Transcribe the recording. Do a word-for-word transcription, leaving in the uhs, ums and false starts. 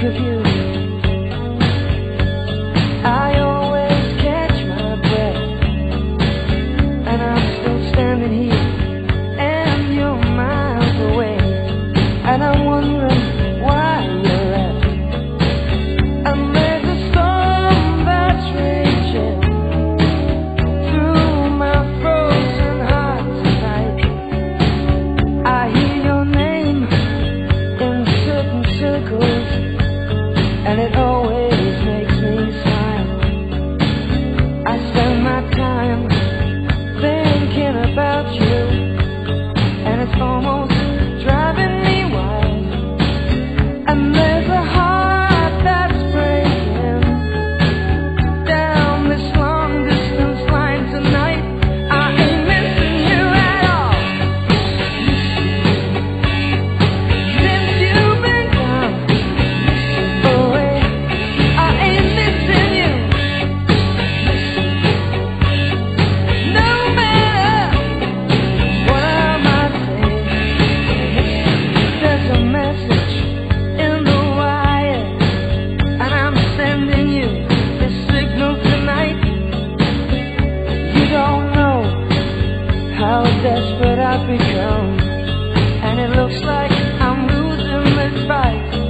of you. I always catch my breath, and I'm still standing here, and you're miles away, and I'm wondering why you left. And there's a storm that's raging through my frozen heart tonight. I hear your name in certain circles, and it always makes me smile. I spend my time thinking about you, and it's almost driving me wild. And there's a heart that's breaking down this long distance line tonight. I ain't missing you at all. Since you've been gone away, I ain't missing you. No matter what I might say, there's a message in the wire, and I'm sending you this signal tonight. You don't know how desperate I've become, and it looks like I'm losing this fight.